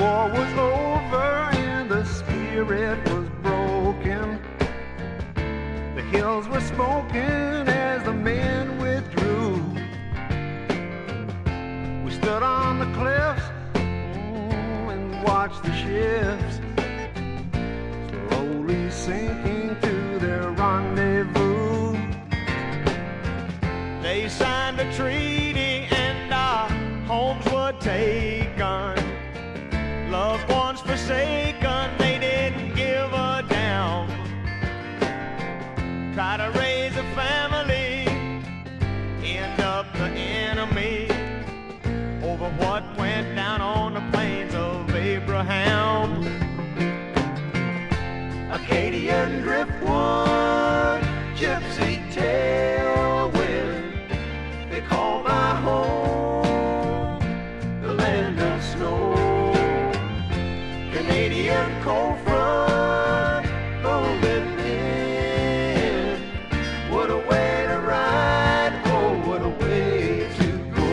war was over and the spirit was broken. The hills were smoking as the men withdrew. We stood on the cliffs and watched the ships slowly sinking to their rendezvous. They signed a treaty and our homes were taken. Loved ones forsaken, they didn't give a damn. Try to raise a family, end up the enemy over what went down on the plains of Abraham. Acadian driftwood, gypsy tailwind, they call my home the land of snow. Canadian cold front rolling in, what a way to ride, oh what a way to go.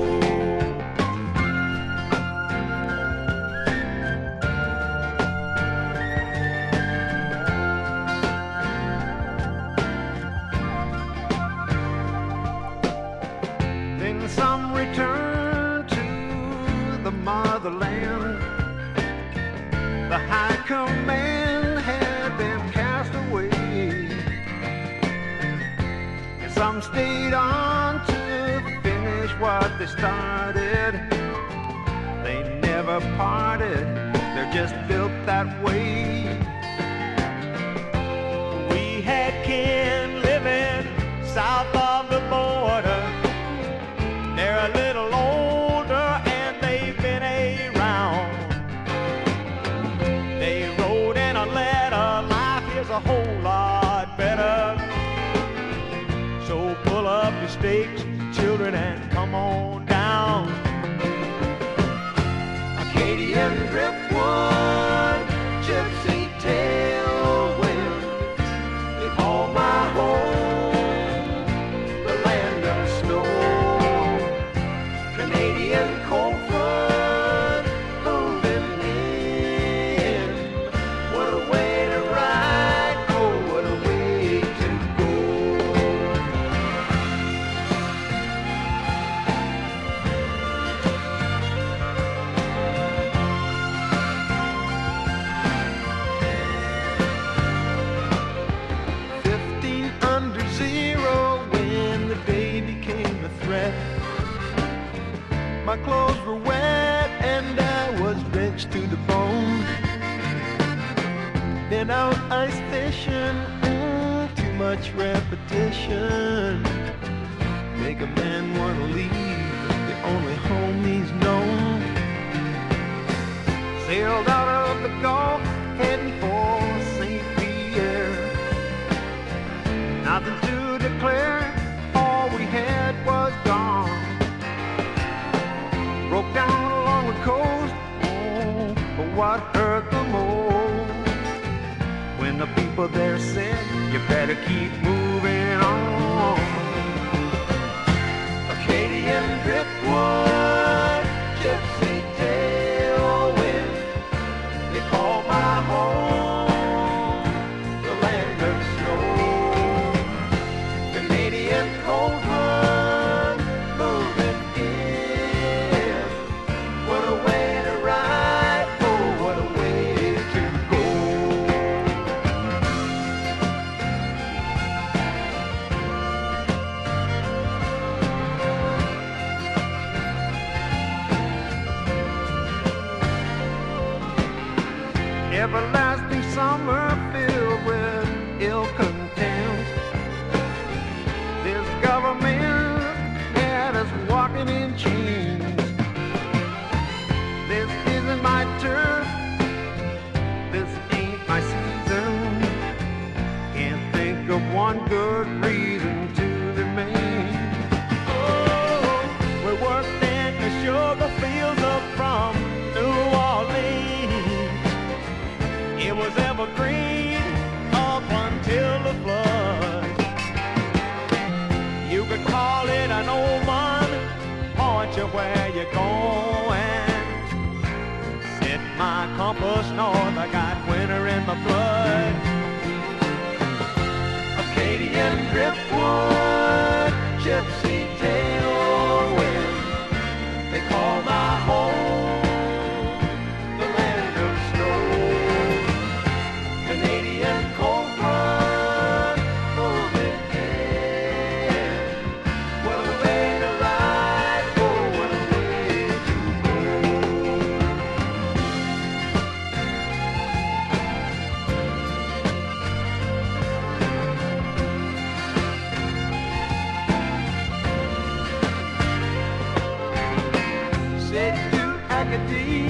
Then some return to the motherland. The high command had them cast away, and some stayed on to finish what they started. They never parted, they're just built that way. We had kin living south of the border. They're a little older and they've been around. They wrote in a letter, life is a whole lot better. So pull up your stakes, children, and come on down. Acadian driftwood, gypsy tailwind, they call my home the land of snow. Canadian cold front moving in, what a way to ride, oh what a way to go. Under zero when the day became a threat. My clothes were wet and I was drenched to the bone. Been out ice fishing, too much repetition make a man wanna leave the only home he's known. Sailed out of the Gulf heading for St. Pierre. Nothing to declare, all we had was gone. Broke down along the coast, oh, but what hurt the most? When the people there said, you better keep moving on. Acadian driftwood, gypsy tailwind, they call my home the land of snow. Canadian cold front moving in, what a way to ride, oh what a way to go. Everlasting summer filled with ill content. This government had us walking in chains. This isn't my turf, this ain't my season. Can't think of one good reason to remain. Oh, we worked in the sugar fields up from New Orleans. It was evergreen up until the pampas north, I got winter in my blood. Acadian driftwood, gypsy tailwind, they call my home the land of snow. Canadian cold front, moving in. What a way to ride, oh, what a way to go. Sit to Acadie,